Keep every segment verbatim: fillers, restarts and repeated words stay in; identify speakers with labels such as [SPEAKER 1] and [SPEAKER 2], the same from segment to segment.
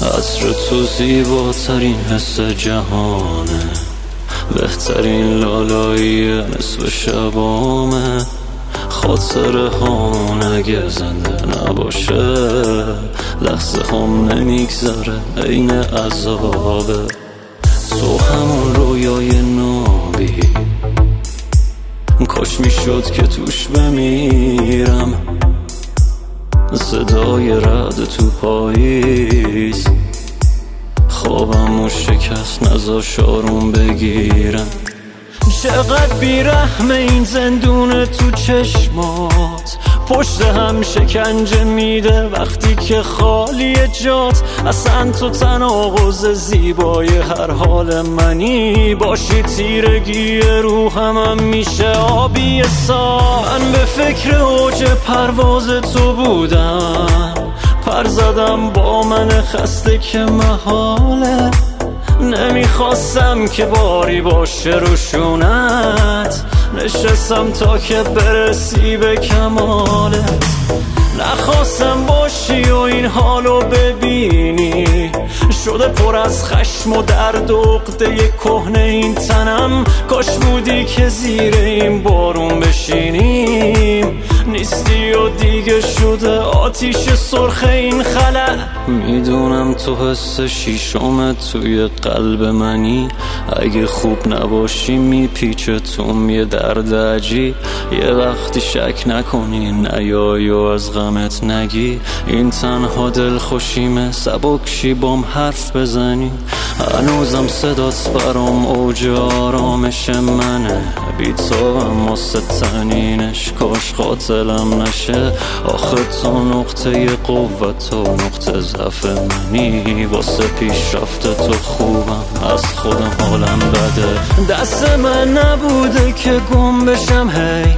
[SPEAKER 1] عطر تو زیباترین حس جهانه، بهترین لالایی نصف شبامه. خاطره هامون اگه زنده نباشه، لحظه هم نمیگذره عین عذابه. تو همون رویای نابی، کاش میشد که توش بمیرم. صدای رعد تو پاییز خوابمو شکست، نذاش آروم بگیرم. چقدر بیرحمه این زندون تو چشمات، پشت هم شکنجه میده وقتی که خالی جات. اصلا تو تناقض زیبای هر حال منی، باشی تیرگی روحم هم میشه آبی سا. من به فکر اوج پرواز تو بودم، پر زدم با من خسته که محاله. نمیخواستم که باری باشه روشونت، نشستم تا که برسی به کمالت. نخواستم باشی و این حالو ببینی، شده پر از خشم و درد و عقده کهنه این تنم. کاش بودی که زیر این بارون بشینیم، نیستی و دیگه شده آتیش سرخ این خلأ. میدونم تو حس شیشم توی قلب منی، اگه خوب نباشی میپیچه توم یه درد عجیب. یه وقتی شک نکنی نیایی و از غمت نگی، این تنها دل خوشیمه سبکشی بام حرف بزنی. هنوزم صدات برام اوج آرامش منه، بیتابم واسه تنینش، کاش قاتلم نشه. آخه تو نقطه قوت و نقطه ضعف منی، واسه پیشرفت تو خوبم از خودم حالم بده. دست من نبوده که گم بشم هی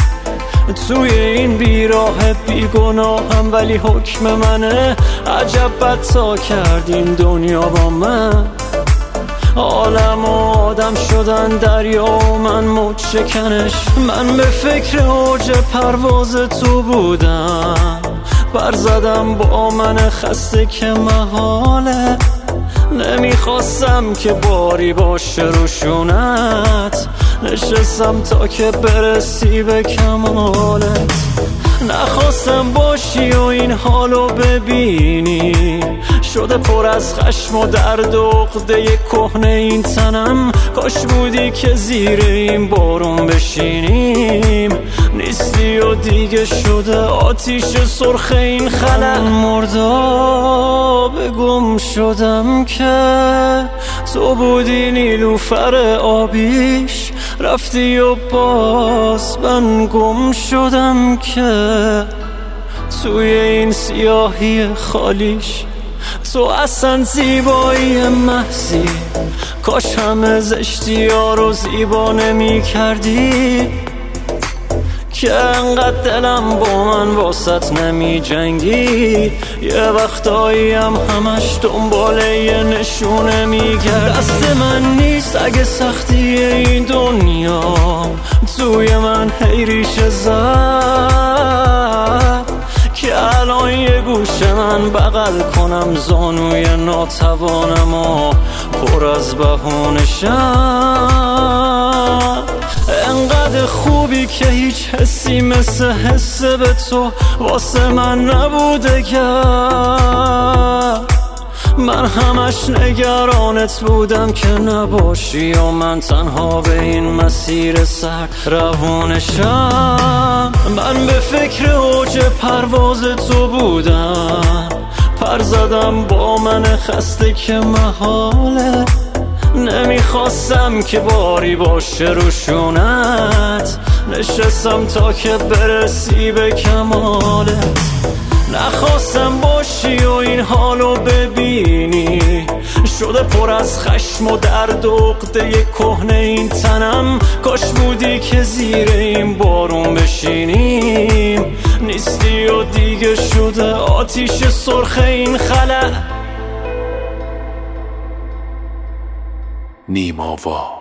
[SPEAKER 1] توی این بیراه بیگناهم، ولی حکم منه. عجب بدتا کردین دنیا با من، عالم و آدم شدن دریا و من موج شکنش. من به فکر اوج پرواز تو بودم، پر زدم با من خسته که محاله. نمیخواستم که باری باشه روشونت، نشستم تا که برسی به کمالت. نخواستم باشی و این حالو ببینی، شده پر از خشم و درد و عقده کهنه این تنم. کاش بودی که زیر این بارون بشینیم، نیستی و دیگه شده آتیش سرخ این خلأ. مرداب گم شدم که تو بودی نیلوفر آبیش، رفتی و باز من گم شدم که توی این سیاهی خالیش. تو اصلا زیبایی محضی، کاش همه زشتی ها رو زیبا نمی کردی، که انقدر دلم با من واسط نمی جنگی. یه وقتایی هم همش دنباله یه نشونه میگرد. دست من نیست اگه سختی این دنیا توی من حیریش زد، که الان یه گوشه من بغل کنم زانوی ناتوانم و پر از بهونشم. انقدر خوبی که هیچ حسی مثل حس به تو واسه من نبوده که من همش نگرانت بودم که نباشی و من تنها به این مسیر سر روانشم. من به فکر اوج پرواز تو بودم، پر زدم با من خسته که محاله. نمیخواستم که باری باشه روشونت، نشستم تا که برسی به کمالت. نخواستم باشی و این حالو ببینی، شده پر از خشم و درد و عقده کهنه این تنم. کاش بودی که زیر این بارون بشینیم، نیستی و دیگه شده آتیش سرخ این خلأ.
[SPEAKER 2] نیماوا.